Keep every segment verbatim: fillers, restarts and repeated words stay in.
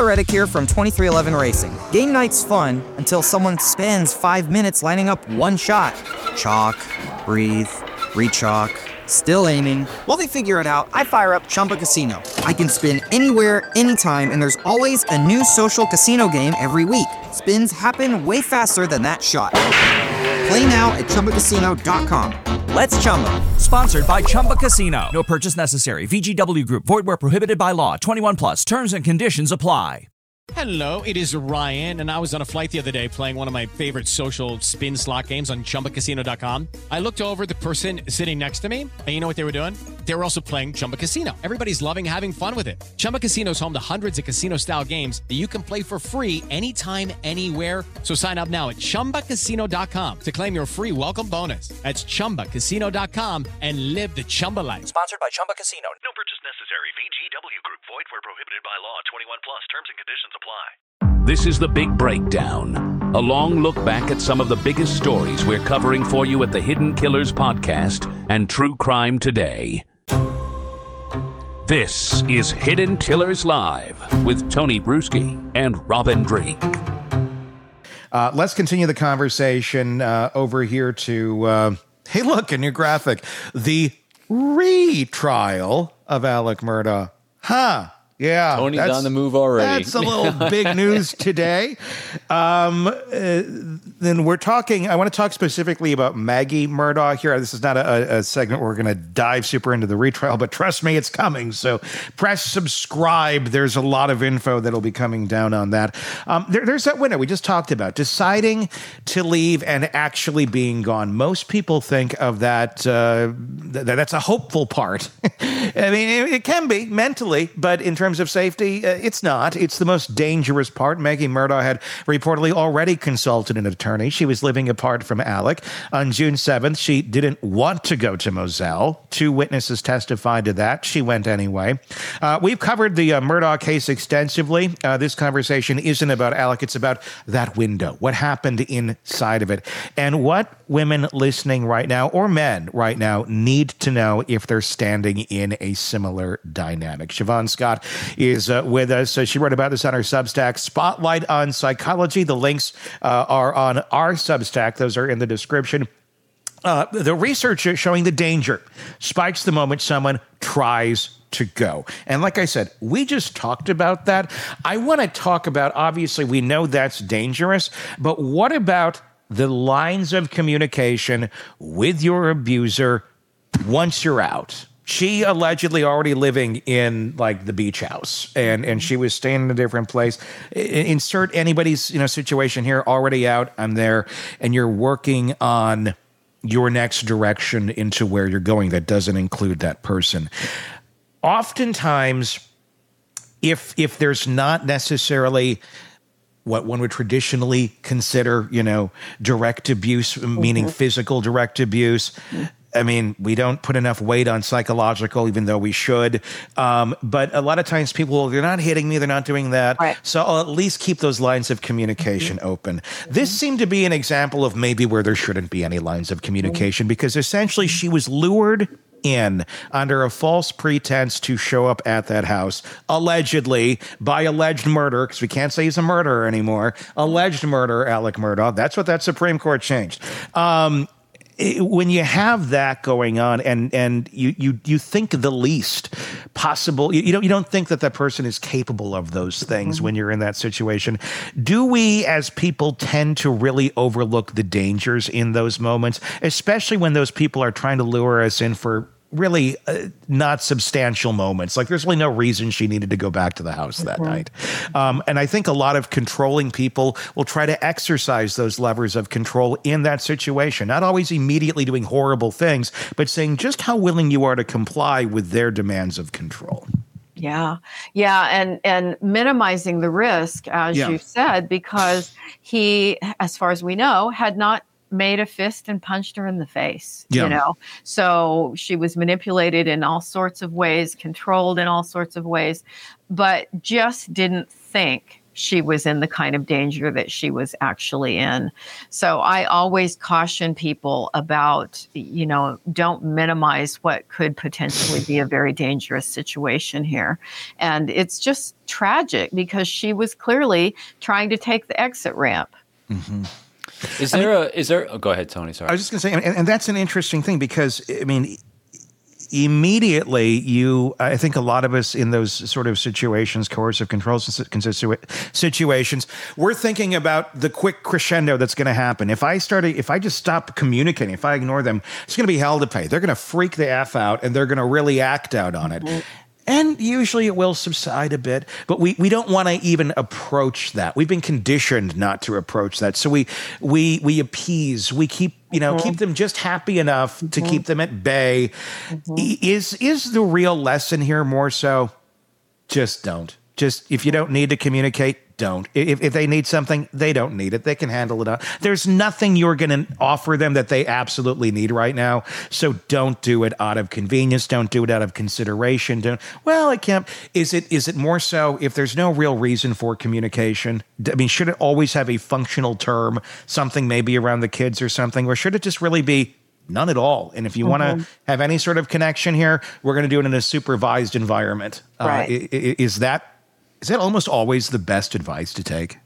Reddick here from twenty-three eleven Racing. Game night's fun until someone spends five minutes lining up one shot. Chalk, breathe, re-chalk, still aiming. While they figure it out, I fire up Chumba Casino. I can spin anywhere, anytime, and there's always a new social casino game every week. Spins happen way faster than that shot. Play now at Chumba Casino dot com. Let's Chumba. Sponsored by Chumba Casino. No purchase necessary. V G W Group. Void where prohibited by law. twenty-one plus. Terms and conditions apply. Hello, it is Ryan, and I was on a flight the other day playing one of my favorite social spin slot games on Chumba Casino dot com. I looked over at the person sitting next to me, and you know what they were doing? They were also playing Chumba Casino. Everybody's loving having fun with it. Chumba Casino is home to hundreds of casino-style games that you can play for free anytime, anywhere. So sign up now at Chumba Casino dot com to claim your free welcome bonus. That's Chumba Casino dot com and live the Chumba life. Sponsored by Chumba Casino. No purchase necessary. V G W Group. Void where prohibited by law. twenty-one plus. Terms and conditions apply. This is The Big Breakdown, a long look back at some of the biggest stories we're covering for you at the Hidden Killers Podcast and True Crime Today. This is Hidden Killers Live with Tony Bruschi and Robin Drake. Uh, let's continue the conversation uh, over here to, uh, hey, look, a new graphic. The retrial of Alec Murdaugh. Huh. Yeah. Tony's on the move already. That's a little big news today. Um, uh, then we're talking, I want to talk specifically about Maggie Murdaugh here. This is not a, a segment where we're going to dive super into the retrial, but trust me, it's coming. So press subscribe. There's a lot of info that'll be coming down on that. Um, there, there's that window we just talked about, deciding to leave and actually being gone. Most people think of that, uh, th- that's a hopeful part. I mean, it, it can be mentally, but in terms of safety, uh, it's not. It's the most dangerous part. Maggie Murdaugh had reportedly already consulted an attorney. She was living apart from Alec. On June seventh, she didn't want to go to Moselle. Two witnesses testified to that. She went anyway. Uh, we've covered the uh, Murdaugh case extensively. Uh, this conversation isn't about Alec. It's about that window, what happened inside of it, and what women listening right now, or men right now, need to know if they're standing in a similar dynamic. Siobhan Scott is uh, with us. Uh, she wrote about this on her Substack, Spotlight on Psychology. The links uh, are on our Substack. Those are in the description. Uh, the research is showing the danger spikes the moment someone tries to go. And like I said, we just talked about that. I want to talk about, obviously, we know that's dangerous, but what about the lines of communication with your abuser once you're out? She allegedly already living in like the beach house, and, and she was staying in a different place. I- insert anybody's, you know, situation here, already out, I'm there, and you're working on your next direction into where you're going that doesn't include that person. Oftentimes, if if there's not necessarily what one would traditionally consider, you know, direct abuse, meaning mm-hmm. physical direct abuse, I mean, we don't put enough weight on psychological, even though we should. Um, but a lot of times people, they're not hitting me, they're not doing that. Right. So I'll at least keep those lines of communication mm-hmm. open. Mm-hmm. This seemed to be an example of maybe where there shouldn't be any lines of communication mm-hmm. because essentially she was lured in under a false pretense to show up at that house, allegedly by alleged murder, because we can't say he's a murderer anymore. Alleged murderer, Alec Murdaugh. That's what that Supreme Court changed. Um, it, when you have that going on, and and you you you think the least possible, you, you don't you don't think that that person is capable of those things mm-hmm. when you're in that situation. Do we, as people, tend to really overlook the dangers in those moments, especially when those people are trying to lure us in for really uh, not substantial moments? Like, there's really no reason she needed to go back to the house that mm-hmm. night. Um, and I think a lot of controlling people will try to exercise those levers of control in that situation, not always immediately doing horrible things, but saying just how willing you are to comply with their demands of control. Yeah. Yeah. And, and minimizing the risk, as yeah. you said, because he, as far as we know, had not made a fist and punched her in the face, yeah. you know? So she was manipulated in all sorts of ways, controlled in all sorts of ways, but just didn't think she was in the kind of danger that she was actually in. So I always caution people about, you know, don't minimize what could potentially be a very dangerous situation here. And it's just tragic because she was clearly trying to take the exit ramp. Mm-hmm. Is there I mean, a, is there, oh, go ahead, Tony, sorry. I was just going to say, and, and that's an interesting thing because, I mean, immediately you, I think a lot of us in those sort of situations, coercive control situations, we're thinking about the quick crescendo that's going to happen. If I start, if I just stop communicating, if I ignore them, it's going to be hell to pay. They're going to freak the F out and they're going to really act out on it. Mm-hmm. And usually it will subside a bit, but we, we don't want to even approach that. We've been conditioned not to approach that. So we we we appease, we keep, you know, mm-hmm. keep them just happy enough mm-hmm. to keep them at bay. Mm-hmm. Is is the real lesson here more so just don't. Just if you don't need to communicate, don't. If, if they need something, they don't need it. They can handle it. There's nothing you're going to offer them that they absolutely need right now. So don't do it out of convenience. Don't do it out of consideration. Don't. Well, I can't. Is it is it more so if there's no real reason for communication? I mean, should it always have a functional term, something maybe around the kids or something, or should it just really be none at all? And if you mm-hmm. want to have any sort of connection here, we're going to do it in a supervised environment. Right. Uh, is that Is that almost always the best advice to take?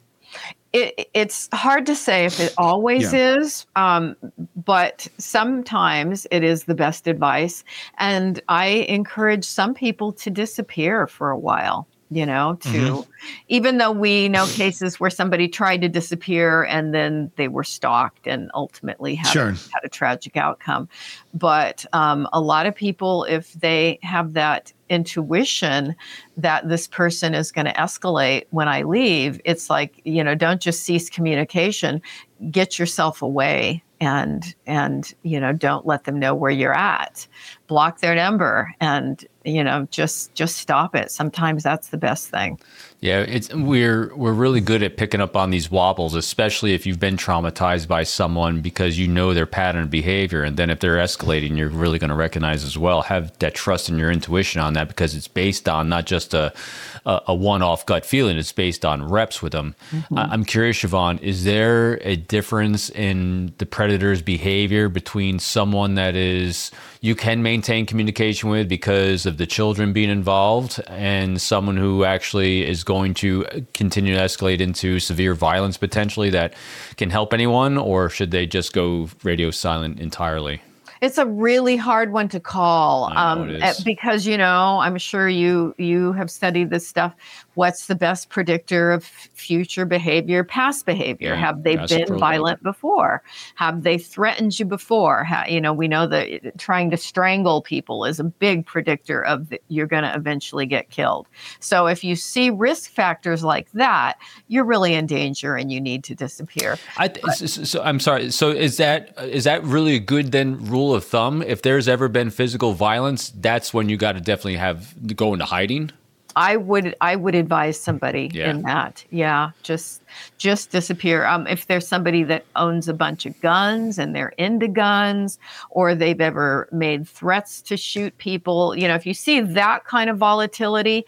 It, it's hard to say if it always yeah. is, um, but sometimes it is the best advice. And I encourage some people to disappear for a while, you know, to mm-hmm. even though we know cases where somebody tried to disappear and then they were stalked and ultimately had, sure. a, had a tragic outcome. But um, a lot of people, if they have that intuition that this person is going to escalate when I leave, it's like, you know, don't just cease communication, get yourself away and, and, you know, don't let them know where you're at, block their number and, you know, just, just stop it. Sometimes that's the best thing. Yeah, it's we're we're really good at picking up on these wobbles, especially if you've been traumatized by someone because you know their pattern of behavior. And then if they're escalating, you're really going to recognize as well. Have that trust in your intuition on that because it's based on not just a a, a one-off gut feeling. It's based on reps with them. Mm-hmm. I, I'm curious, Siobhan, is there a difference in the predator's behavior between someone that is you can maintain communication with because of the children being involved and someone who actually is going to continue to escalate into severe violence potentially that can help anyone, or should they just go radio silent entirely? It's a really hard one to call um, because, you know, I'm sure you you have studied this stuff. What's the best predictor of future behavior, past behavior? Yeah, have they been prologue. violent before? Have they threatened you before? How, you know, we know that trying to strangle people is a big predictor of that you're going to eventually get killed. So if you see risk factors like that, you're really in danger and you need to disappear. I th- but, so, so I'm sorry. So is that is that really a good then rule of thumb? If there's ever been physical violence, that's when you got to definitely have go into hiding. I would I would advise somebody yeah. in that. Yeah, just just disappear. Um, if there's somebody that owns a bunch of guns and they're into guns, or they've ever made threats to shoot people, you know, if you see that kind of volatility,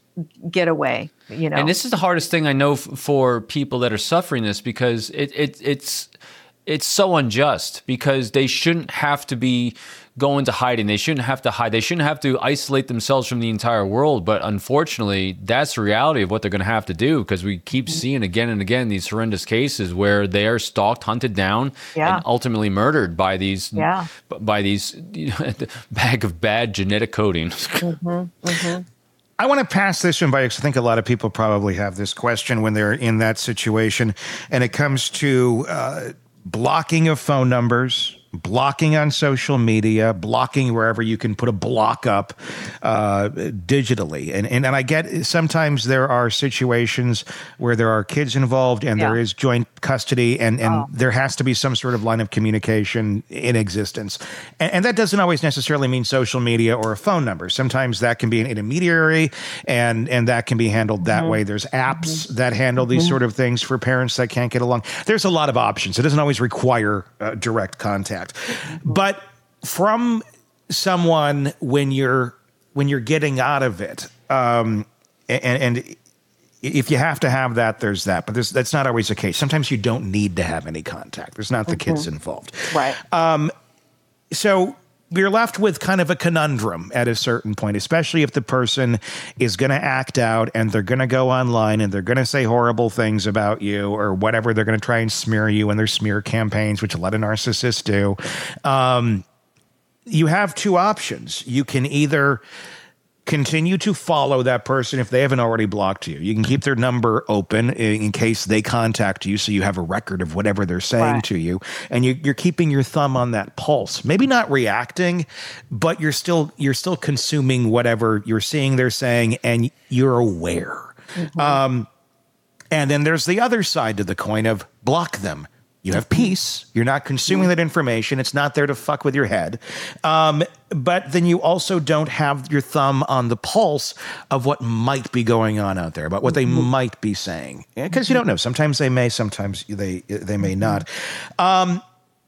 get away. You know, and this is the hardest thing I know f- for people that are suffering this because it it it's it's so unjust because they shouldn't have to be go into hiding. They shouldn't have to hide. They shouldn't have to isolate themselves from the entire world. But unfortunately, that's the reality of what they're going to have to do because we keep seeing again and again these horrendous cases where they are stalked, hunted down, yeah. and ultimately murdered by these yeah. by these you know, bag of bad genetic coding. Mm-hmm, mm-hmm. I want to pass this one by because I think a lot of people probably have this question when they're in that situation, and it comes to uh, blocking of phone numbers, blocking on social media, blocking wherever you can put a block up uh, digitally. And, and and I get sometimes there are situations where there are kids involved and yeah. there is joint custody and, and oh. there has to be some sort of line of communication in existence. And, and that doesn't always necessarily mean social media or a phone number. Sometimes that can be an intermediary and, and that can be handled that mm-hmm. way. There's apps mm-hmm. that handle these mm-hmm. sort of things for parents that can't get along. There's a lot of options. It doesn't always require uh, direct contact. But from someone when you're when you're getting out of it, um, and, and if you have to have that, there's that. But there's, that's not always the case. Sometimes you don't need to have any contact. There's not the mm-hmm. kids involved. Right. Um, so you're left with kind of a conundrum at a certain point, especially if the person is going to act out and they're going to go online and they're going to say horrible things about you or whatever. They're going to try and smear you in their smear campaigns, which a lot of narcissists do. Um, you have two options. You can either continue to follow that person if they haven't already blocked you. You can keep their number open in case they contact you, so you have a record of whatever they're saying right. to you, and you, you're keeping your thumb on that pulse. Maybe not reacting, but you're still you're still consuming whatever you're seeing they're saying, and you're aware. Mm-hmm. Um, and then there's the other side to the coin of block them. You have peace. You're not consuming that information. It's not there to fuck with your head. Um, but then you also don't have your thumb on the pulse of what might be going on out there, about what they might be saying. Because you don't know. Sometimes they may, sometimes they they may not. Um,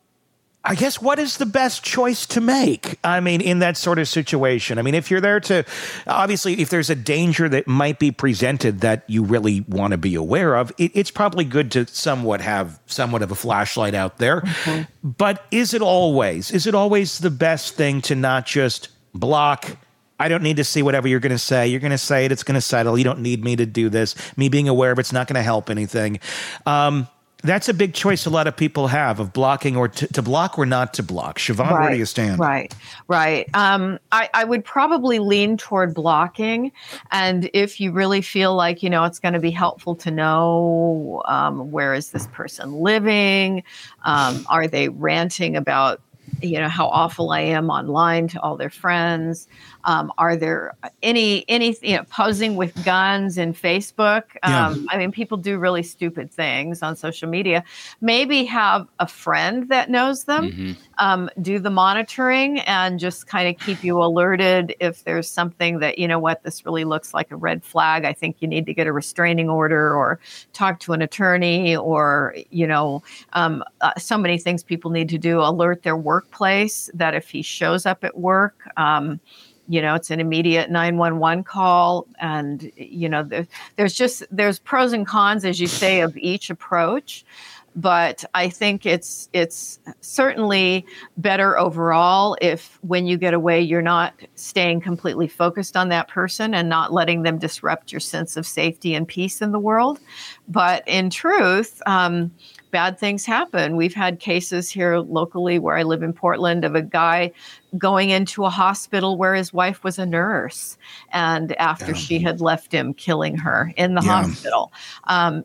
I guess what is the best choice to make? I mean, in that sort of situation. I mean, if you're there to, obviously, if there's a danger that might be presented that you really want to be aware of, it, it's probably good to somewhat have somewhat of a flashlight out there. Mm-hmm. But is it always, is it always the best thing to not just block? I don't need to see whatever you're going to say. You're going to say it. It's going to settle. You don't need me to do this. Me being aware of it's not going to help anything. Um, That's a big choice a lot of people have, of blocking or to, to block or not to block. Siobhan, right, where do you stand? Right, right. Um, I, I would probably lean toward blocking. And if you really feel like, you know, it's going to be helpful to know um, where is this person living? Um, are they ranting about, you know, how awful I am online to all their friends? Um, are there any, any, you know, posing with guns in Facebook? Um, yeah. I mean, people do really stupid things on social media. Maybe have a friend that knows them, mm-hmm. um, do the monitoring and just kind of keep you alerted if there's something that, you know what, this really looks like a red flag. I think you need to get a restraining order or talk to an attorney or, you know, um, uh, so many things people need to do. Alert their workplace that if he shows up at work, um, you know, it's an immediate nine one one call. And, you know, there, there's just, there's pros and cons, as you say, of each approach. But I think it's, it's certainly better overall if when you get away, you're not staying completely focused on that person and not letting them disrupt your sense of safety and peace in the world. But in truth, um, bad things happen. We've had cases here locally where I live in Portland of a guy going into a hospital where his wife was a nurse, and after yeah. she had left him, killing her in the yeah. hospital. Um,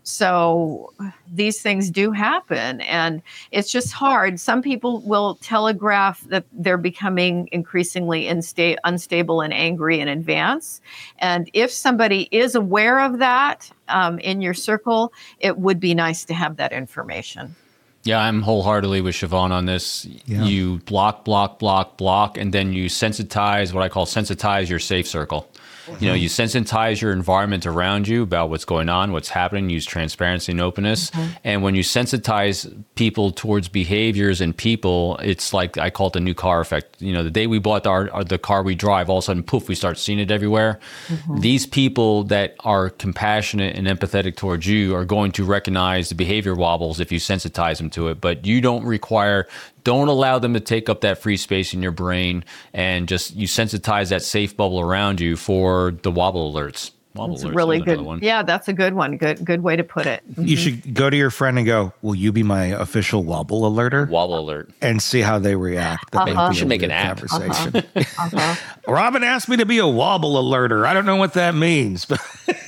so these things do happen, and it's just hard. Some people will telegraph that they're becoming increasingly insta- unstable and angry in advance. And if somebody is aware of that um, in your circle, it would be nice to have that information. Yeah, I'm wholeheartedly with Siobhan on this. Yeah. You block, block, block, block, and then you sensitize, what I call sensitize your safe circle. Mm-hmm. You know, you sensitize your environment around you about what's going on, what's happening, use transparency and openness. Mm-hmm. And when you sensitize people towards behaviors and people, it's like, I call it the new car effect. You know, the day we bought our, our the car we drive, all of a sudden, poof, we start seeing it everywhere. Mm-hmm. These people that are compassionate and empathetic towards you are going to recognize the behavior wobbles if you sensitize them to it. But you don't require... Don't allow them to take up that free space in your brain, and just you sensitize that safe bubble around you for the wobble alerts. Wobble that's alerts. Really good. One. Yeah, that's a good one. Good, good way to put it. Mm-hmm. You should go to your friend and go, "Will you be my official wobble alerter?" Wobble alert, and see how they react. That uh-huh. You should make an app. Conversation. Uh-huh. Uh-huh. Robin asked me to be a wobble alerter. I don't know what that means, but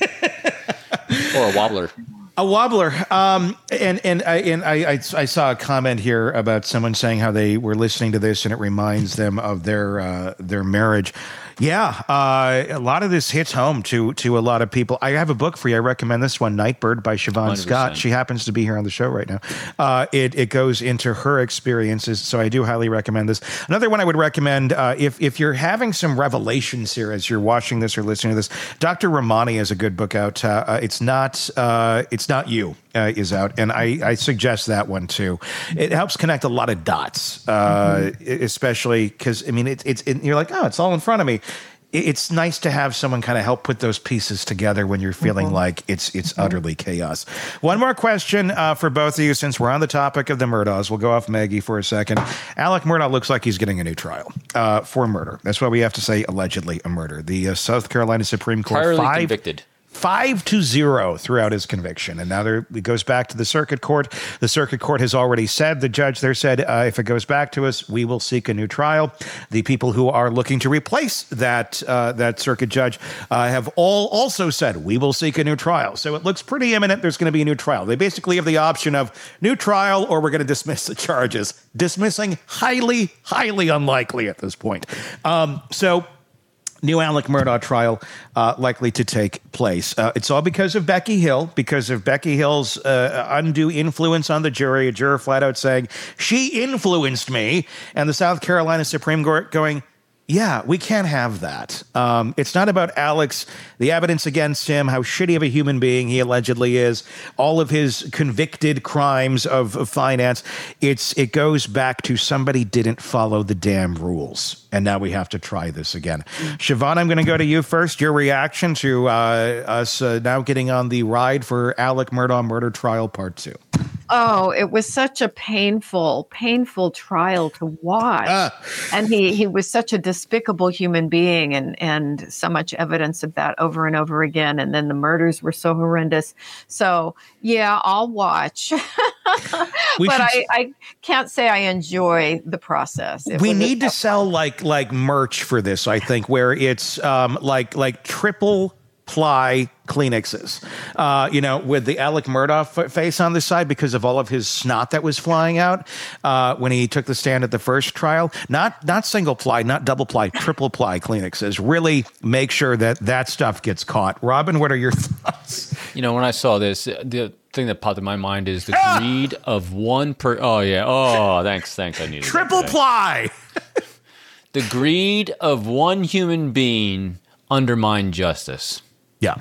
or a wobbler. A wobbler. Um, and and I and I, I I saw a comment here about someone saying how they were listening to this and it reminds them of their uh, their marriage. Yeah, uh, a lot of this hits home to to a lot of people. I have a book for you. I recommend this one, Nightbird by Siobhan one hundred percent. Scott. She happens to be here on the show right now. Uh, it it goes into her experiences, so I do highly recommend this. Another one I would recommend, uh, if if you're having some revelations here as you're watching this or listening to this, Doctor Ramani has a good book out. Uh, uh, it's not uh, it's not you. Uh, is out, and I, I suggest that one too. It helps connect a lot of dots, uh, mm-hmm. especially because I mean it's it's it, you're like, oh, it's all in front of me. it's nice to have someone kind of help put those pieces together when you're feeling mm-hmm. like it's it's mm-hmm. utterly chaos. One more question uh, for both of you, since we're on the topic of the Murdaughs. We'll go off Maggie for a second. Alec Murdaugh looks like he's getting a new trial uh, for murder. That's why we have to say allegedly a murder. The uh, South Carolina Supreme Court entirely five, convicted. Five to zero throughout his conviction. And now there, it goes back to the circuit court. The circuit court has already said, the judge there said, uh, if it goes back to us, we will seek a new trial. The people who are looking to replace that uh, that circuit judge uh, have all also said, we will seek a new trial. So it looks pretty imminent there's going to be a new trial. They basically have the option of new trial or we're going to dismiss the charges. Dismissing highly, highly unlikely at this point. Um, so... New Alec Murdaugh trial uh, likely to take place. Uh, it's all because of Becky Hill, because of Becky Hill's uh, undue influence on the jury. A juror flat out saying, she influenced me. And the South Carolina Supreme Court going, yeah, we can't have that. Um, it's not about Alex, the evidence against him, how shitty of a human being he allegedly is, all of his convicted crimes of, of finance. It's it goes back to somebody didn't follow the damn rules. And now we have to try this again. Siobhan, I'm going to go to you first. Your reaction to uh, us uh, now getting on the ride for Alec Murdaugh murder trial part two. Oh, it was such a painful, painful trial to watch. Uh. And he, he was such a despicable human being, and, and so much evidence of that over and over again. And then the murders were so horrendous. So, yeah, I'll watch. but should... I, I can't say I enjoy the process. It we need to sell like like merch for this, I think, where it's um, like like triple ply Kleenexes, uh, you know, with the Alec Murdaugh f- face on the side because of all of his snot that was flying out uh, when he took the stand at the first trial. Not not single ply, not double ply, triple ply Kleenexes. Really make sure that that stuff gets caught. Robin, what are your thoughts? You know, when I saw this, the thing that popped in my mind is the ah! greed of one per. Oh yeah. Oh, thanks, thanks. I needed triple ply. The greed of one human being undermined justice. Yeah.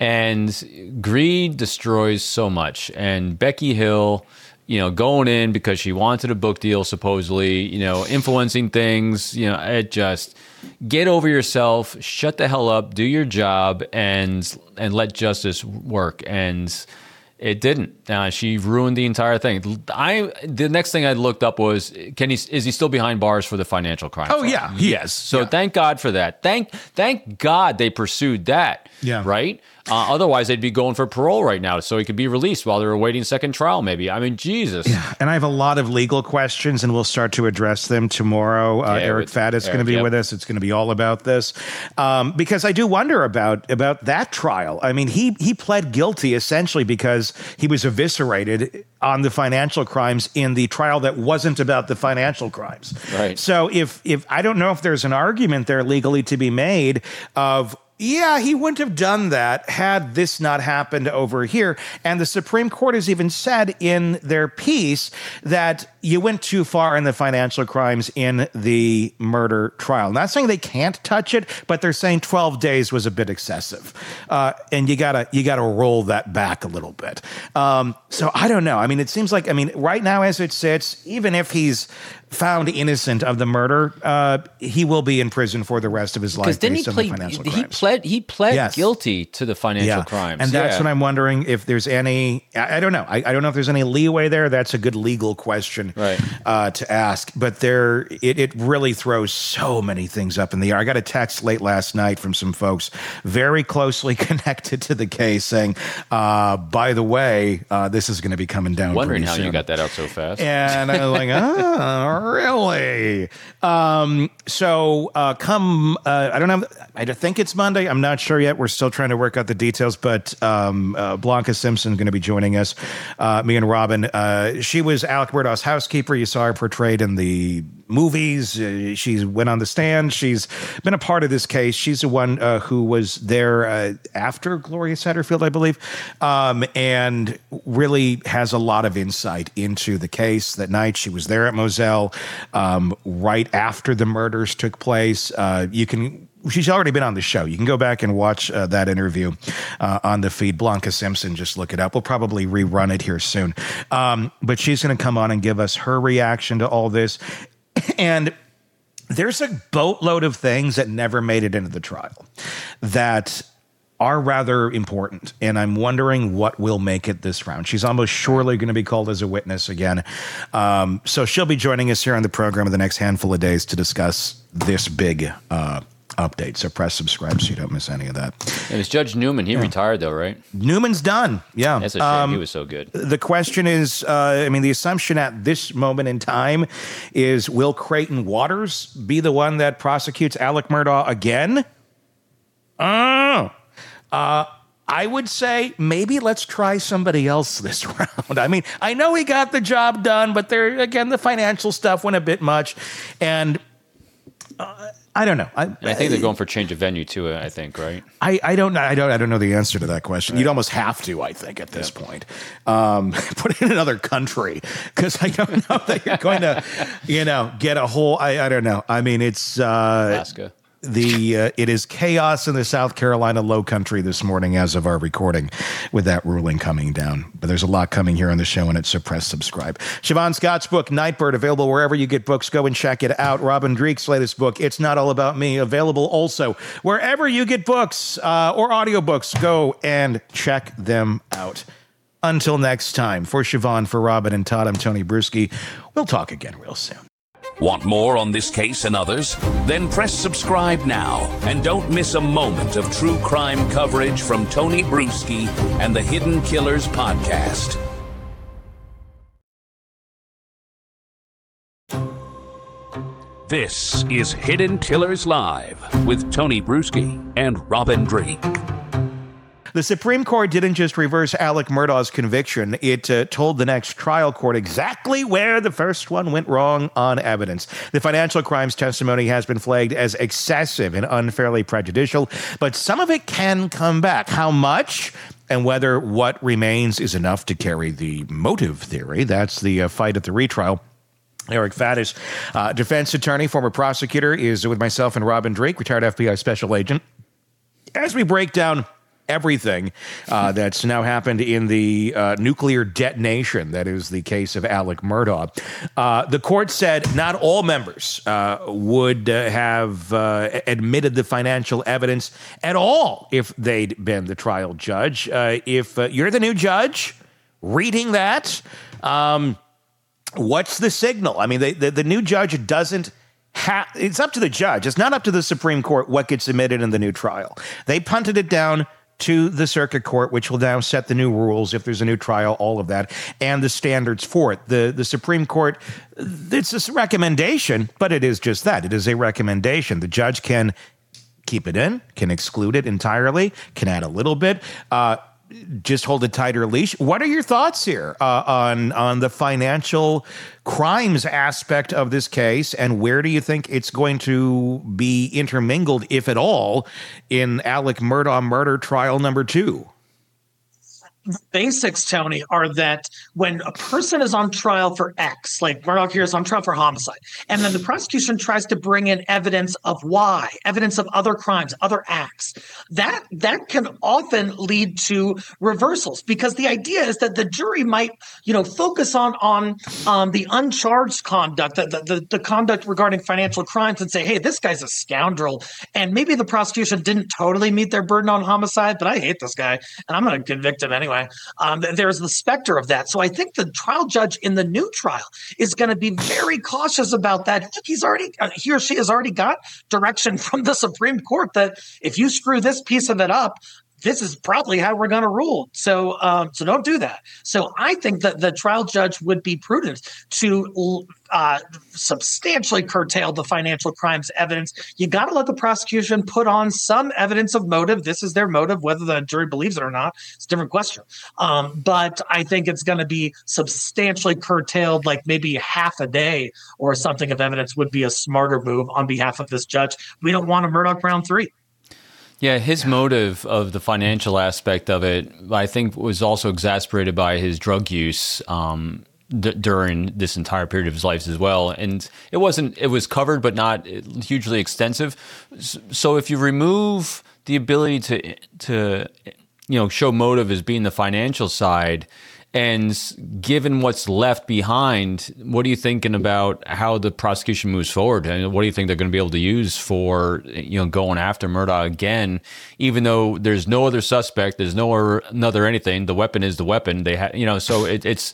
And greed destroys so much. And Becky Hill, you know, going in because she wanted a book deal, supposedly, you know, influencing things, you know, it just, get over yourself, shut the hell up, do your job, and and let justice work. And it didn't. Uh, she ruined the entire thing. I the next thing I looked up was, can he is he still behind bars for the financial crime? Oh, yeah, he yes. is. So yeah. Thank God for that. Thank thank God they pursued that. Yeah. Right? Uh, otherwise, they'd be going for parole right now, so he could be released while they're awaiting second trial, maybe. I mean, Jesus. Yeah. And I have a lot of legal questions, and we'll start to address them tomorrow. Uh, yeah, Eric Fatt is going to be yep. with us. It's going to be all about this. Um, because I do wonder about about that trial. I mean, he he pled guilty essentially because he was eviscerated on the financial crimes in the trial that wasn't about the financial crimes. Right. So if if I don't know if there's an argument there legally to be made of, yeah, he wouldn't have done that had this not happened over here. And the Supreme Court has even said in their piece that you went too far in the financial crimes in the murder trial. Not saying they can't touch it, but they're saying twelve days was a bit excessive. Uh, and you gotta you gotta roll that back a little bit. Um, so I don't know. I mean, it seems like, I mean, right now as it sits, even if he's found innocent of the murder, uh, he will be in prison for the rest of his life based on the financial he, crimes. He pled, he pled yes. guilty to the financial yeah. crimes. And that's yeah. what I'm wondering if there's any, I, I don't know. I, I don't know if there's any leeway there. That's a good legal question right. uh, to ask. But there, it, it really throws so many things up in the air. I got a text late last night from some folks very closely connected to the case saying, uh, by the way, uh, this is going to be coming down Wondering pretty how soon. You got that out so fast. And I was like, oh, really? Um, so uh, come, uh, I don't know, I think it's Monday. I'm not sure yet. We're still trying to work out the details, but um, uh, Blanca Simpson is going to be joining us, uh, me and Robin. Uh, she was Alec Murdaugh's housekeeper. You saw her portrayed in the movies. Uh, she went on the stand. She's been a part of this case. She's the one uh, who was there uh, after Gloria Satterfield, I believe, um, and really has a lot of insight into the case. That night she was there at Moselle um, right after the murders took place. Uh, you can She's already been on the show. You can go back and watch uh, that interview uh, on the feed. Blanca Simpson, just look it up. We'll probably rerun it here soon. Um, but she's going to come on and give us her reaction to all this. And there's a boatload of things that never made it into the trial that are rather important, and I'm wondering what will make it this round. She's almost surely going to be called as a witness again. Um, so she'll be joining us here on the program in the next handful of days to discuss this big uh, update. So press subscribe so you don't miss any of that. And it's Judge Newman. He yeah. retired, though, right? Newman's done. Yeah. That's a shame. Um, he was so good. The question is, uh, I mean, the assumption at this moment in time is, will Creighton Waters be the one that prosecutes Alec Murdaugh again? Oh. Uh, I would say maybe let's try somebody else this round. I mean, I know he got the job done, but there again, the financial stuff went a bit much, and uh, I don't know. I, I think they're going for change of venue too. I think, right? I, I don't know. I don't. I don't know the answer to that question. Right. You'd almost have to, I think, at this yeah. point, um, put it in another country, because I don't know that you're going to, you know, get a whole. I, I don't know. I mean, it's uh, Alaska. The uh, it is chaos in the South Carolina Low Country this morning as of our recording, with that ruling coming down. But there's a lot coming here on the show, and it's suppress subscribe. Siobhan Scott's book, Nightbird, available wherever you get books. Go and check it out. Robin Dreek's latest book, It's Not All About Me, available also wherever you get books uh, or audiobooks. Go and check them out. Until next time, for Siobhan, for Robin, and Todd, I'm Tony Bruschi. We'll talk again real soon. Want more on this case and others? Then press subscribe now and don't miss a moment of true crime coverage from Tony Bruschi and the Hidden Killers podcast. This is Hidden Killers Live with Tony Bruschi and Robin Dreek. The Supreme Court didn't just reverse Alec Murdaugh's conviction. It uh, told the next trial court exactly where the first one went wrong on evidence. The financial crimes testimony has been flagged as excessive and unfairly prejudicial, but some of it can come back. How much? And whether what remains is enough to carry the motive theory. That's the uh, fight at the retrial. Eric Faddis, uh, defense attorney, former prosecutor, is with myself and Robin Dreek, retired F B I special agent, as we break down everything uh, that's now happened in the uh, nuclear detonation that is the case of Alec Murdaugh. Uh, the court said not all members uh, would uh, have uh, admitted the financial evidence at all if they'd been the trial judge. Uh, if uh, you're the new judge reading that, um, what's the signal? I mean, the, the, the new judge doesn't ha- it's up to the judge. It's not up to the Supreme Court what gets admitted in the new trial. They punted it down to the circuit court, which will now set the new rules if there's a new trial, all of that, and the standards for it. The the Supreme Court, it's a recommendation, but it is just that. It is a recommendation. The judge can keep it in, can exclude it entirely, can add a little bit, uh, just hold a tighter leash. What are your thoughts here uh, on, on the financial crimes aspect of this case, and where do you think it's going to be intermingled, if at all, in Alec Murdaugh murder trial number two? Basics, Tony, are that when a person is on trial for X, like Murdaugh here is on trial for homicide, and then the prosecution tries to bring in evidence of Y, evidence of other crimes, other acts, that that can often lead to reversals, because the idea is that the jury might, you know, focus on on um, the uncharged conduct, the, the the conduct regarding financial crimes, and say, hey, this guy's a scoundrel, and maybe the prosecution didn't totally meet their burden on homicide, but I hate this guy, and I'm going to convict him anyway. Um, there's the specter of that. So I think the trial judge in the new trial is going to be very cautious about that. Look, he's already, uh, he or she has already got direction from the Supreme Court that if you screw this piece of it up, this is probably how we're going to rule. So, um, so don't do that. So I think that the trial judge would be prudent to uh, substantially curtail the financial crimes evidence. You got to let the prosecution put on some evidence of motive. This is their motive. Whether the jury believes it or not, it's a different question. Um, but I think it's going to be substantially curtailed, like maybe half a day or something of evidence would be a smarter move on behalf of this judge. We don't want a Murdaugh round three. Yeah, his motive of the financial aspect of it, I think, was also exacerbated by his drug use um, d- during this entire period of his life as well. And it wasn't, it was covered, but not hugely extensive. So if you remove the ability to, to, you know, show motive as being the financial side, And given what's left behind, what are you thinking about how the prosecution moves forward? And what do you think they're going to be able to use for, you know, going after Murdaugh again? Even though there's no other suspect, there's no other anything. The weapon is the weapon. They have, you know, so it, it's,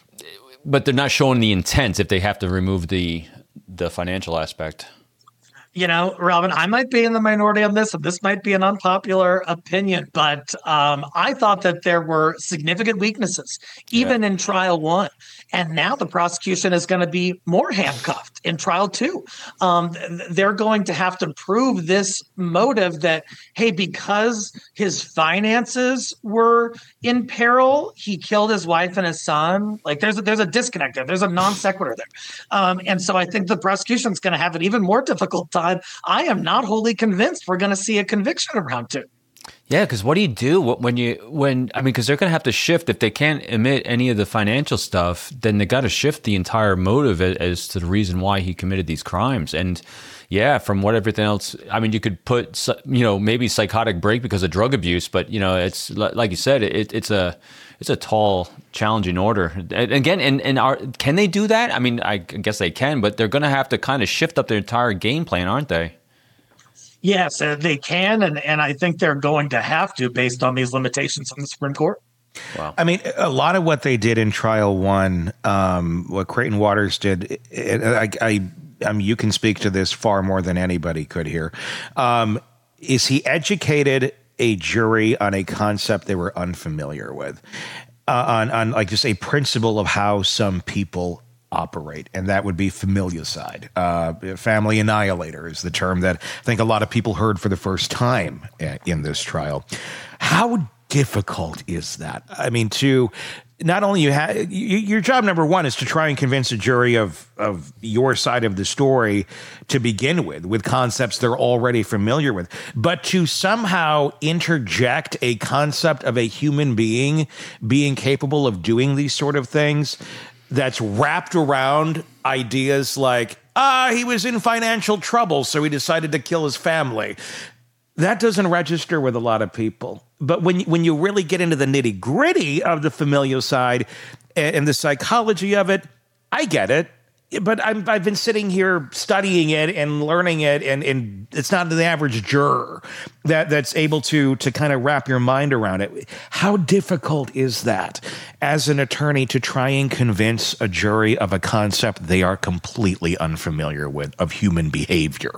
but they're not showing the intent if they have to remove the the financial aspect. You know, Robin, I might be in the minority on this, and this might be an unpopular opinion, but um, I thought that there were significant weaknesses, even yeah. in trial one. And now the prosecution is going to be more handcuffed in trial two. Um, they're going to have to prove this motive that, hey, because his finances were in peril, he killed his wife and his son. Like there's a, there's a disconnect there. There's a non sequitur there. Um, and so I think the prosecution is going to have an even more difficult time. I am not wholly convinced we're going to see a conviction in round two. Yeah, because what do you do when you when I mean, because they're going to have to shift if they can't admit any of the financial stuff, then they got to shift the entire motive as, as to the reason why he committed these crimes. And yeah, from what everything else, I mean, you could put, you know, maybe psychotic break because of drug abuse, but you know, it's like you said, it, it's a it's a tall, challenging order. And again, and and are, can they do that? I mean, I guess they can, but they're going to have to kind of shift up their entire game plan, aren't they? Yes, uh, they can, and, and I think they're going to have to based on these limitations from the Supreme Court. Wow. I mean, a lot of what they did in trial one, um, what Creighton Waters did, it, it, I, I, I mean, you can speak to this far more than anybody could here, um, is he educated a jury on a concept they were unfamiliar with, uh, on, on like just a principle of how some people operate, and that would be familicide. Uh, family annihilator is the term that I think a lot of people heard for the first time in this trial. How difficult is that? I mean, to not only you have your job number one is to try and convince a jury of of your side of the story to begin with, with concepts they're already familiar with, but to somehow interject a concept of a human being being capable of doing these sort of things that's wrapped around ideas like, ah, he was in financial trouble, so he decided to kill his family. That doesn't register with a lot of people. But when, when you really get into the nitty gritty of the familial side and, and the psychology of it, I get it. But I'm, I've been sitting here studying it and learning it, and, and it's not the average juror that, that's able to to kind of wrap your mind around it. How difficult is that as an attorney to try and convince a jury of a concept they are completely unfamiliar with of human behavior?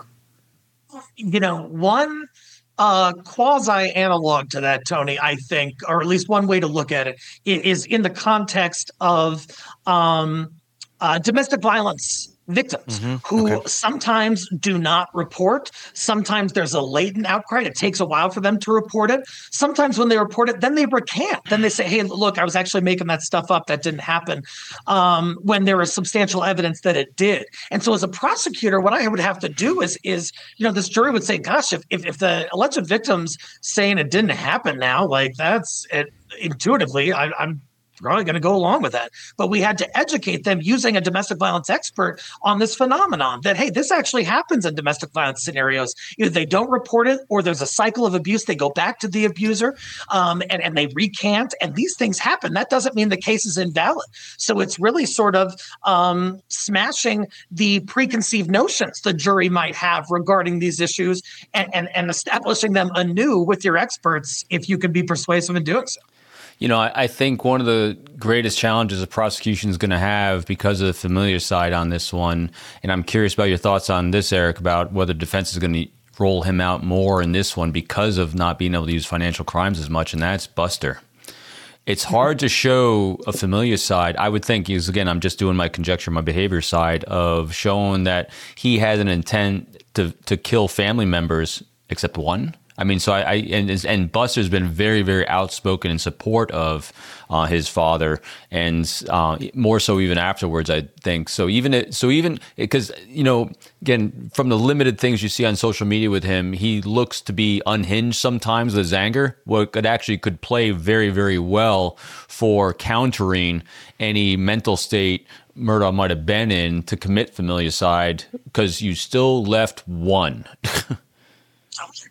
You know, one uh, quasi-analog to that, Tony, I think, or at least one way to look at it, is in the context of um, Uh, domestic violence victims mm-hmm. who okay. sometimes do not report. Sometimes there's a latent outcry. It takes a while for them to report it. Sometimes when they report it, then they recant. Then they say, hey, look, I was actually making that stuff up. That didn't happen, um, when there is substantial evidence that it did. And so as a prosecutor, what I would have to do is, is you know, this jury would say, gosh, if, if, if the alleged victim's saying it didn't happen now, like that's it, intuitively, I, I'm probably going to go along with that. But we had to educate them using a domestic violence expert on this phenomenon that, hey, this actually happens in domestic violence scenarios. Either they don't report it or there's a cycle of abuse. They go back to the abuser um, and, and they recant, and these things happen. That doesn't mean the case is invalid. So it's really sort of um, smashing the preconceived notions the jury might have regarding these issues and, and, and establishing them anew with your experts if you can be persuasive in doing so. You know, I, I think one of the greatest challenges a prosecution is going to have because of the familiar side on this one, and I'm curious about your thoughts on this, Eric, about whether defense is going to roll him out more in this one because of not being able to use financial crimes as much, and that's Buster. It's hard to show a familiar side. I would think, is again, I'm just doing my conjecture, my behavior side of showing that he has an intent to to kill family members, except one. I mean, so I, I and and Buster's been very, very outspoken in support of uh, his father, and uh, more so even afterwards, I think. So even it, so even because you know, again, from the limited things you see on social media with him, he looks to be unhinged sometimes with his anger. What it actually could play very, very well for countering any mental state Murdaugh might have been in to commit familicide, because you still left one.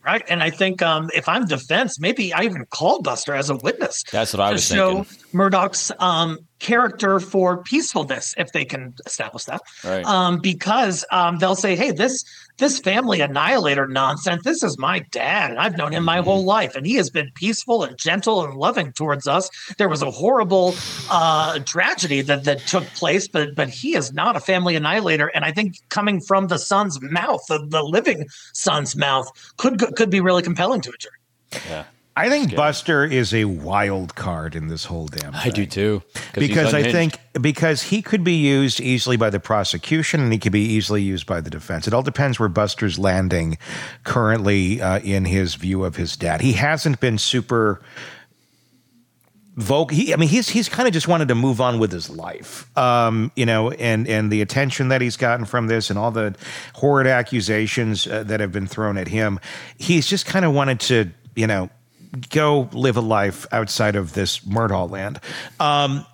right? And I think um, if I'm defense, maybe I even call Buster as a witness. That's what I was to show thinking. Murdoch's um, character for peacefulness, if they can establish that. Right. Um, because um, they'll say, hey, this this family annihilator nonsense, this is my dad, and I've known him my whole life, and he has been peaceful and gentle and loving towards us. There was a horrible uh, tragedy that, that took place, but but he is not a family annihilator. And I think coming from the son's mouth, the, the living son's mouth, could could be really compelling to a jury. Yeah. I think Buster is a wild card in this whole damn thing. I do too. Because I think because he could be used easily by the prosecution and he could be easily used by the defense. It all depends where Buster's landing currently uh, in his view of his dad. He hasn't been super vocal. He, I mean, he's he's kind of just wanted to move on with his life, um, you know, and and the attention that he's gotten from this and all the horrid accusations uh, that have been thrown at him. He's just kind of wanted to, you know, go live a life outside of this Murdaugh land. Um,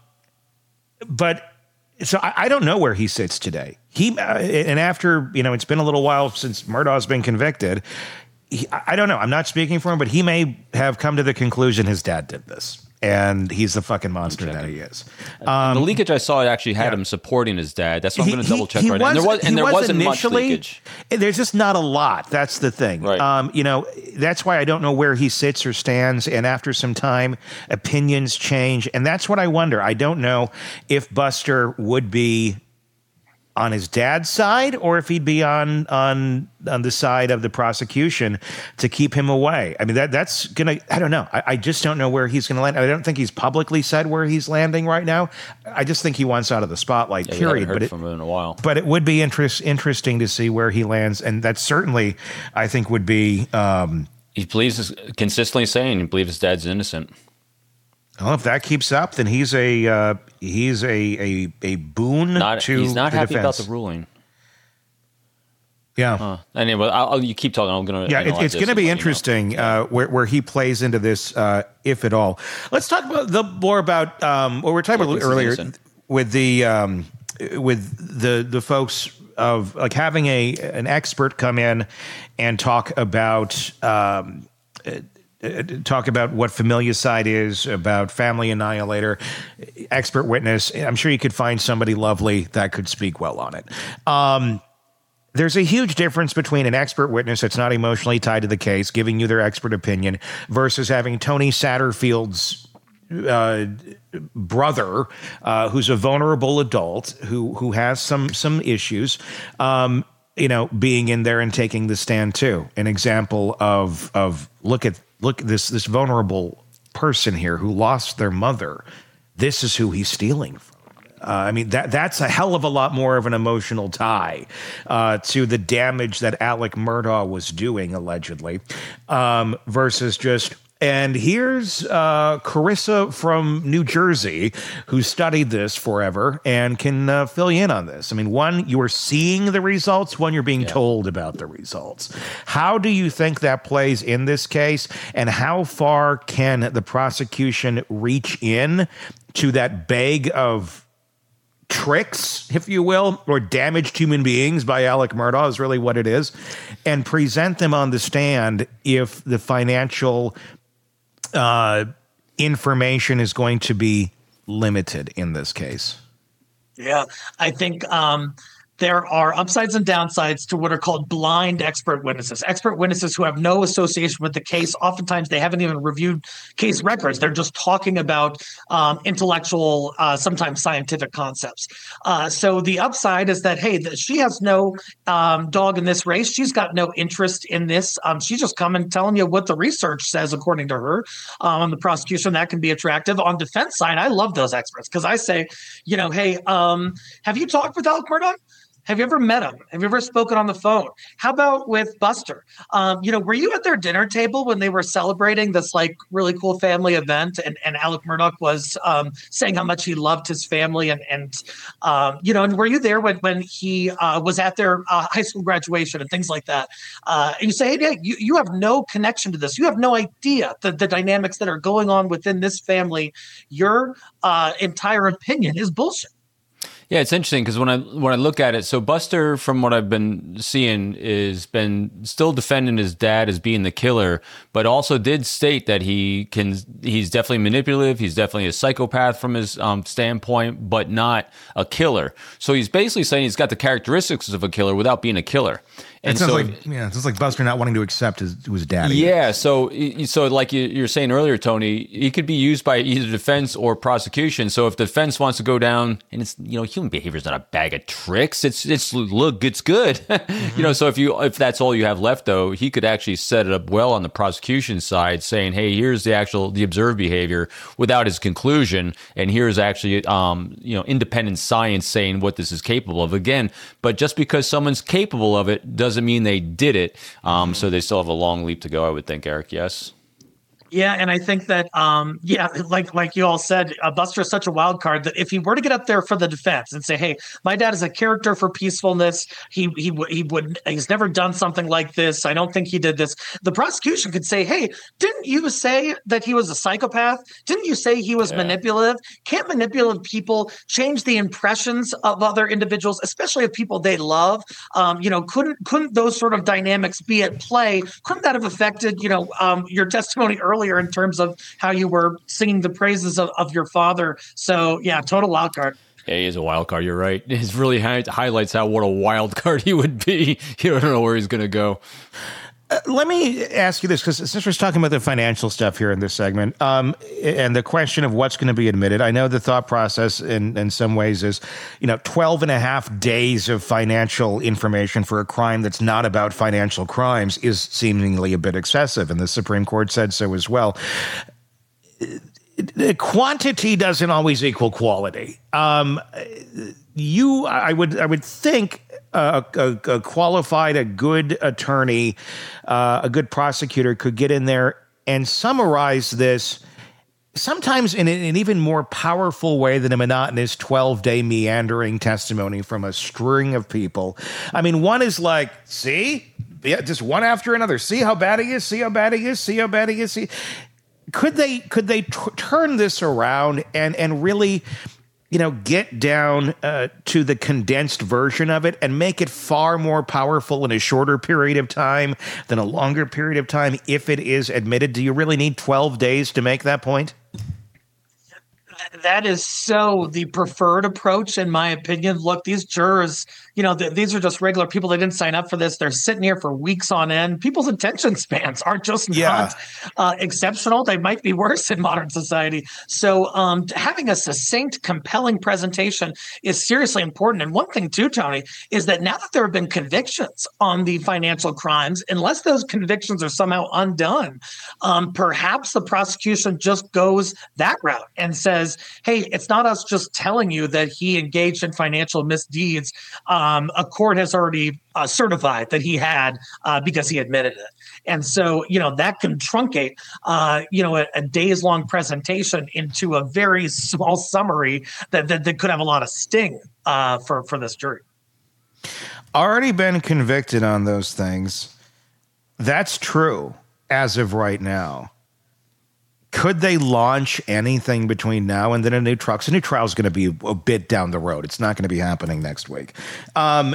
but so I, I don't know where he sits today. He uh, and after, you know, it's been a little while since Murdaugh's been convicted. He, I don't know. I'm not speaking for him, but he may have come to the conclusion his dad did this. And he's the fucking monster that he is. Um, the leakage I saw actually had yeah. him supporting his dad. That's what I'm going to double check he right was, now. And there, was, and there was wasn't much initially, leakage. There's just not a lot. That's the thing. Right. Um, you know, that's why I don't know where he sits or stands. And after some time, opinions change. And that's what I wonder. I don't know if Buster would be on his dad's side or if he'd be on on on the side of the prosecution to keep him away. I mean, that that's gonna, I don't know. I, I just don't know where he's gonna land. I don't think he's publicly said where he's landing right now. I just think he wants out of the spotlight, Yeah, period. heard But it, from him in a while. but it would be interest, interesting to see where he lands. And that certainly, I think, would be um, He believes, consistently saying he believes his dad's innocent. well, if that keeps up, then he's a uh, he's a a, a boon Not, to he's not the happy defense. about the ruling. Yeah. Uh, anyway, I'll, I'll, you keep talking. I'm going to. Yeah, it, it's going to be interesting uh, where where he plays into this, uh, if at all. Let's talk about the more about um, what we were talking Yeah, about earlier innocent. with the um, with the the folks of like having a an expert come in and talk about. Um, Uh, talk about what familicide is, about family annihilator, expert witness. I'm sure you could find somebody lovely that could speak well on it. Um, there's a huge difference between an expert witness that's not emotionally tied to the case, giving you their expert opinion, versus having Tony Satterfield's uh, brother, uh, who's a vulnerable adult who who has some some issues. Um, you know, being in there and taking the stand too. An example of of look at look at this this vulnerable person here who lost their mother. This is who he's stealing from. Uh, I mean, that that's a hell of a lot more of an emotional tie uh, to the damage that Alec Murdaugh was doing, allegedly, um, versus just. And here's uh, Carissa from New Jersey, who studied this forever and can uh, fill you in on this. I mean, one, you are seeing the results. One, you're being yeah. told about the results. How do you think that plays in this case? And how far can the prosecution reach in to that bag of tricks, if you will, or damaged human beings by Alec Murdaugh is really what it is, and present them on the stand if the financial uh, information is going to be limited in this case? Yeah, I think um, there are upsides and downsides to what are called blind expert witnesses. Expert witnesses who have no association with the case. Oftentimes, they haven't even reviewed case records. They're just talking about um, intellectual, uh, sometimes scientific concepts. Uh, so the upside is that, hey, the, she has no um, dog in this race. She's got no interest in this. Um, she's just coming telling you what the research says, according to her. Um, on the prosecution, that can be attractive. On defense side, I love those experts because I say, you know, hey, um, have you talked with Alec Murdaugh? Have you ever met him? Have you ever spoken on the phone? How about with Buster? Um, you know, were you at their dinner table when they were celebrating this like really cool family event and, and Alec Murdaugh was um, saying how much he loved his family and, and um, you know, and were you there when, when he uh, was at their uh, high school graduation and things like that? Uh, and you say, hey, you, you have no connection to this. You have no idea the, the dynamics that are going on within this family. Your uh, entire opinion is bullshit. Yeah, it's interesting because when I when I look at it, so Buster, from what I've been seeing, is been still defending his dad as being the killer, but also did state that he can he's definitely manipulative, he's definitely a psychopath from his um, standpoint, but not a killer. So he's basically saying he's got the characteristics of a killer without being a killer. And it sounds so, like yeah, it sounds like Buster not wanting to accept his who his daddy. Yeah, so so like you, you were saying earlier, Tony, he could be used by either defense or prosecution. So if the defense wants to go down, and it's you know human behavior is not a bag of tricks. It's it's look, it's good. Mm-hmm. You know, so if you if that's all you have left, though, he could actually set it up well on the prosecution side, saying, hey, here's the actual the observed behavior without his conclusion, and here's actually um you know independent science saying what this is capable of. Again, but just because someone's capable of it doesn't doesn't mean they did it. Um, so they still have a long leap to go, I would think, Eric. Yes. Yeah, and I think that, um, yeah, like like you all said, uh, Buster is such a wild card that if he were to get up there for the defense and say, "Hey, my dad is a character for peacefulness. He he he would he's never done something like this. I don't think he did this." The prosecution could say, "Hey, didn't you say that he was a psychopath? Didn't you say he was yeah. manipulative? Can't manipulative people change the impressions of other individuals, especially of people they love? Um, you know, couldn't couldn't those sort of dynamics be at play? Couldn't that have affected you know um, your testimony earlier?" Earlier in terms of how you were singing the praises of, of your father. So yeah, total wild card. Yeah, he is a wild card. You're right. It really hi- highlights how what a wild card he would be. You don't know where he's going to go. Uh, let me ask you this, because since we're talking about the financial stuff here in this segment, um, and the question of what's going to be admitted, I know the thought process in, in some ways is, you know, twelve and a half days of financial information for a crime that's not about financial crimes is seemingly a bit excessive, and the Supreme Court said so as well. The quantity doesn't always equal quality. Um, you, I would, I would think a, a, a qualified, a good attorney, uh, a good prosecutor could get in there and summarize this, sometimes in an even more powerful way than a monotonous twelve-day meandering testimony from a string of people. I mean, one is like, see, yeah, just one after another. See how bad he is. See how bad he is. See how bad he is. See. Could they could they t- turn this around and and really, you know, get down uh, to the condensed version of it and make it far more powerful in a shorter period of time than a longer period of time if it is admitted? Do you really need twelve days to make that point? That is so the preferred approach, in my opinion. Look, these jurors, you know, th- these are just regular people. They didn't sign up for this. They're sitting here for weeks on end. People's attention spans aren't just yeah. not uh, exceptional. They might be worse in modern society. So um, having a succinct, compelling presentation is seriously important. And one thing too, Tony, is that now that there have been convictions on the financial crimes, unless those convictions are somehow undone, um, perhaps the prosecution just goes that route and says, hey, it's not us just telling you that he engaged in financial misdeeds. Um, a court has already uh, certified that he had uh, because he admitted it. And so, you know, that can truncate, uh, you know, a, a days long presentation into a very small summary that, that, that could have a lot of sting uh, for, for this jury. Already been convicted on those things. That's true as of right now. Could they launch anything between now and then a new trial? Because a new trial is going to be a bit down the road. It's not going to be happening next week. Um,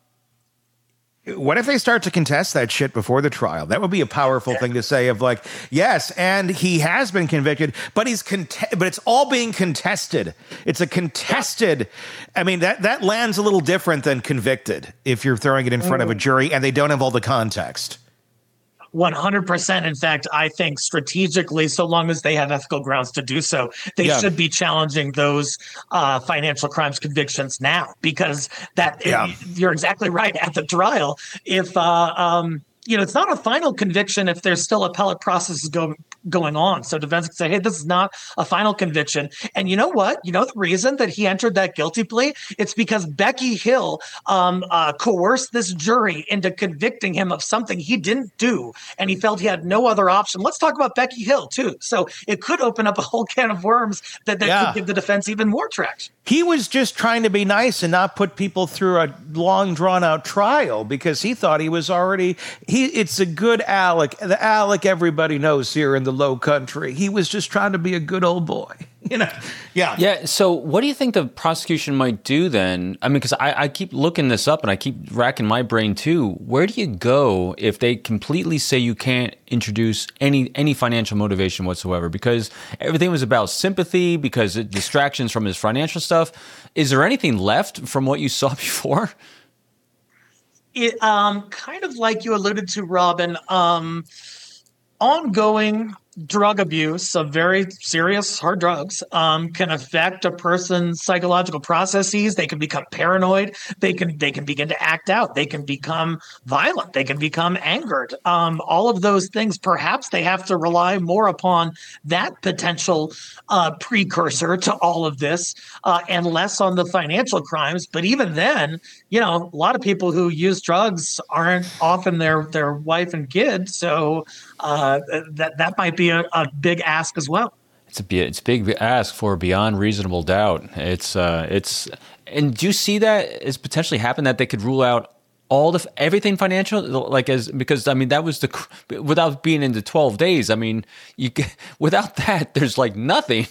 what if they start to contest that shit before the trial? That would be a powerful yeah. thing to say of like, yes, and he has been convicted, but he's cont- but it's all being contested. It's a contested. I mean, that, that lands a little different than convicted if you're throwing it in front mm. of a jury and they don't have all the context. one hundred percent. In fact, I think strategically, so long as they have ethical grounds to do so, they yeah. should be challenging those uh, financial crimes convictions now, because that yeah. it, you're exactly right. At the trial, if uh, um, you know, it's not a final conviction if there's still appellate processes going going on. So defense can say, hey, this is not a final conviction. And you know what? You know the reason that he entered that guilty plea? It's because Becky Hill um, uh, coerced this jury into convicting him of something he didn't do, and he felt he had no other option. Let's talk about Becky Hill, too. So it could open up a whole can of worms that, that yeah. could give the defense even more traction. He was just trying to be nice and not put people through a long, drawn-out trial because he thought he was already – he. It's a good Alec. The Alec everybody knows here in the low country. He was just trying to be a good old boy. You know? Yeah. Yeah. So what do you think the prosecution might do then? I mean, because I, I keep looking this up and I keep racking my brain too. Where do you go if they completely say you can't introduce any any financial motivation whatsoever? Because everything was about sympathy, because it, distractions from his financial stuff. Is there anything left from what you saw before? It um kind of like you alluded to, Robin, um, ongoing drug abuse of very serious hard drugs um, can affect a person's psychological processes. They can become paranoid. They can they can begin to act out. They can become violent. They can become angered. Um, all of those things. Perhaps they have to rely more upon that potential uh, precursor to all of this uh, and less on the financial crimes. But even then, you know, a lot of people who use drugs aren't often their their wife and kid. So uh, that that might be A, a big ask as well. It's a it's a big ask for beyond reasonable doubt. It's uh it's and do you see that as potentially happen, that they could rule out all the everything financial, like as because I mean that was the without being into twelve days. I mean you without that there's like nothing.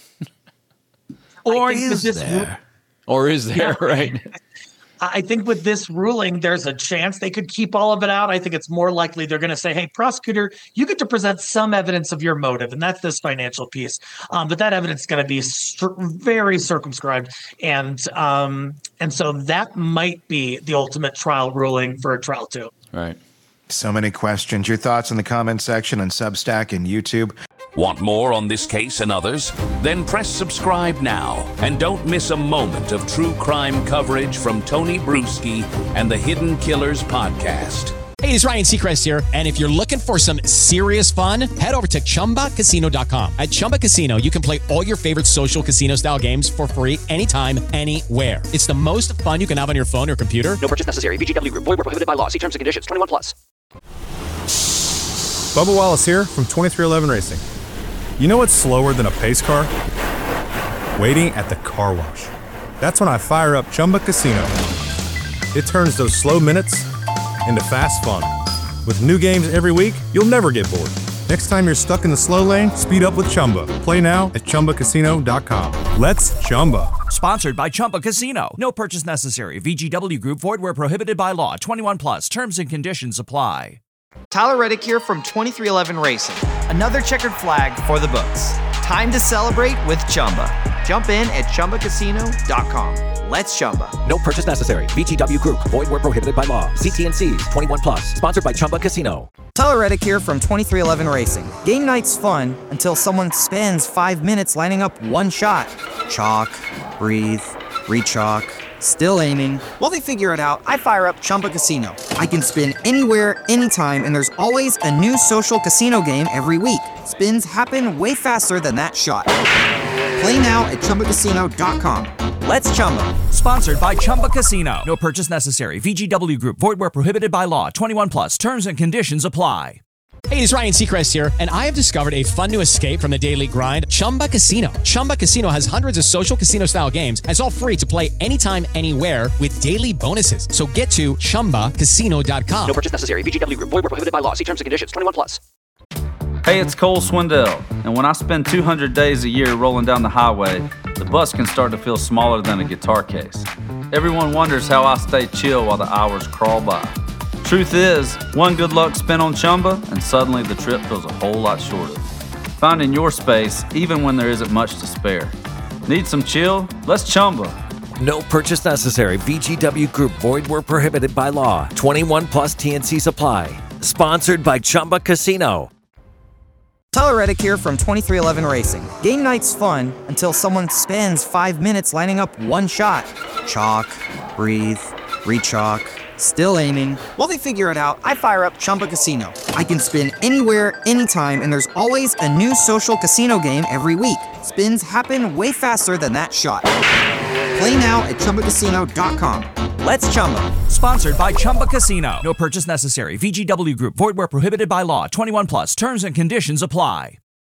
Or is there? Or is there? Yeah. Right. I think with this ruling, there's a chance they could keep all of it out. I think it's more likely they're going to say, hey, prosecutor, you get to present some evidence of your motive, and that's this financial piece. Um, but that evidence is going to be st- very circumscribed. And um, and so that might be the ultimate trial ruling for a trial two. Right. So many questions. Your thoughts in the comment section on Substack and YouTube. Want more on this case and others? Then press subscribe now and don't miss a moment of true crime coverage from Tony Bruschi and the Hidden Killers podcast. Hey, it's Ryan Seacrest here, and if you're looking for some serious fun, head over to Chumba Casino dot com. At Chumba Casino, you can play all your favorite social casino-style games for free anytime, anywhere. It's the most fun you can have on your phone or computer. No purchase necessary. V G W Group. Void where prohibited by law. See terms and conditions. twenty-one plus. Bubba Wallace here from twenty-three eleven Racing. You know what's slower than a pace car? Waiting at the car wash. That's when I fire up Chumba Casino. It turns those slow minutes into fast fun. With new games every week, you'll never get bored. Next time you're stuck in the slow lane, speed up with Chumba. Play now at Chumba Casino dot com. Let's Chumba. Sponsored by Chumba Casino. No purchase necessary. V G W Group. Void where prohibited by law. twenty-one plus. Terms and conditions apply. Tyler Reddick here from twenty-three eleven Racing. Another checkered flag for the books. Time to celebrate with Chumba. Jump in at Chumba Casino dot com. Let's Chumba. No purchase necessary. V G W Group. Void where prohibited by law. See T N Cs. twenty-one plus. Sponsored by Chumba Casino. Tyler Reddick here from twenty-three eleven Racing. Game night's fun until someone spends five minutes lining up one shot. Chalk, breathe, rechalk, still aiming. While they figure it out, I fire up Chumba Casino. I can spin anywhere, anytime, and there's always a new social casino game every week. Spins happen way faster than that shot. Play now at Chumba Casino dot com. Let's Chumba. Sponsored by Chumba Casino. No purchase necessary. V G W Group. Void where prohibited by law. twenty-one plus. Terms and conditions apply. Hey, it's Ryan Seacrest here, and I have discovered a fun new escape from the daily grind, Chumba Casino. Chumba Casino has hundreds of social casino-style games, and it's all free to play anytime, anywhere with daily bonuses. So get to Chumba Casino dot com. No purchase necessary. V G W Group. Void where prohibited by law. See terms and conditions. twenty-one plus. Hey, it's Cole Swindell, and when I spend two hundred days a year rolling down the highway, the bus can start to feel smaller than a guitar case. Everyone wonders how I stay chill while the hours crawl by. Truth is, one good luck spin on Chumba, and suddenly the trip feels a whole lot shorter. Finding your space, even when there isn't much to spare. Need some chill? Let's Chumba. No purchase necessary. V G W Group. Void where prohibited by law. twenty-one plus T N Cs apply. Sponsored by Chumba Casino. Tyler Reddick here from twenty-three eleven Racing. Game night's fun until someone spends five minutes lining up one shot. Chalk, breathe, rechalk, still aiming. While they figure it out, I fire up Chumba Casino. I can spin anywhere, anytime, and there's always a new social casino game every week. Spins happen way faster than that shot. Play now at Chumba Casino dot com. Let's Chumba. Sponsored by Chumba Casino. No purchase necessary. V G W Group. Void where prohibited by law. twenty-one plus. Terms and conditions apply.